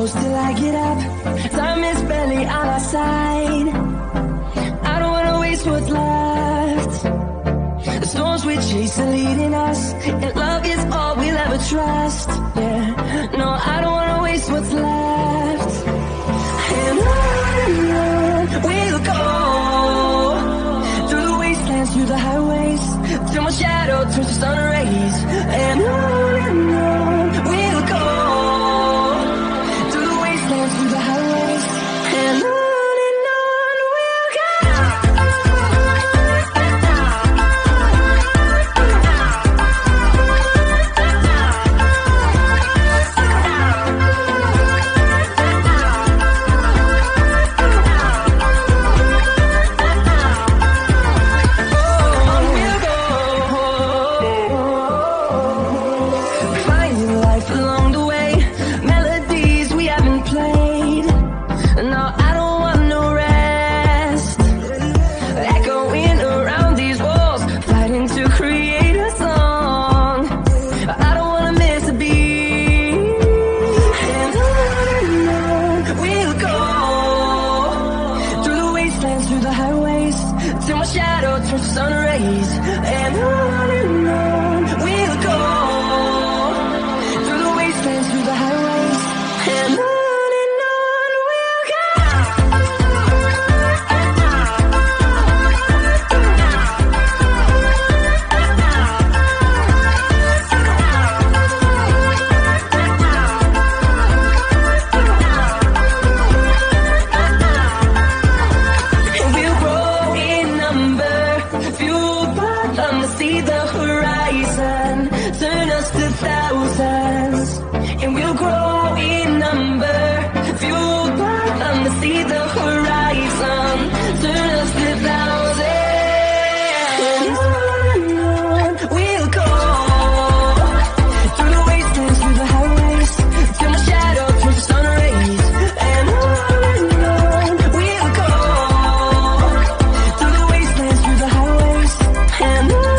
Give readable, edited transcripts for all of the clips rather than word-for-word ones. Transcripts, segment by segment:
close till I get up. Time is barely on our side. I don't wanna waste what's left. The storms we chase are leading us, and love is all we'll ever trust. Yeah, no, I don't wanna waste what's left. And on we'll go, through the wastelands, through the highways, till my shadow turns to sun rays. And on we'll go, through the wastelands, through the highways, and on we'll go. Through the highways, till my shadow turns to sun rays. And on we'll go, through the wastelands, through the highways, and on we'll go. See the horizon, turn us to thousands, and we'll grow in number, fueled by them to see the horizon, turn us to thousands. On we'll go, through the wastelands, through the highways, till my shadow turns to sun rays. And on we'll go, through the wastelands, through the highways, and on.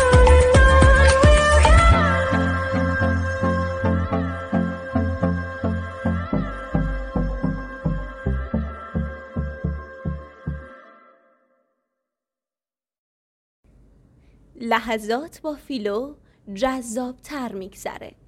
لحظات با فیلو جذاب‌تر می‌گذره.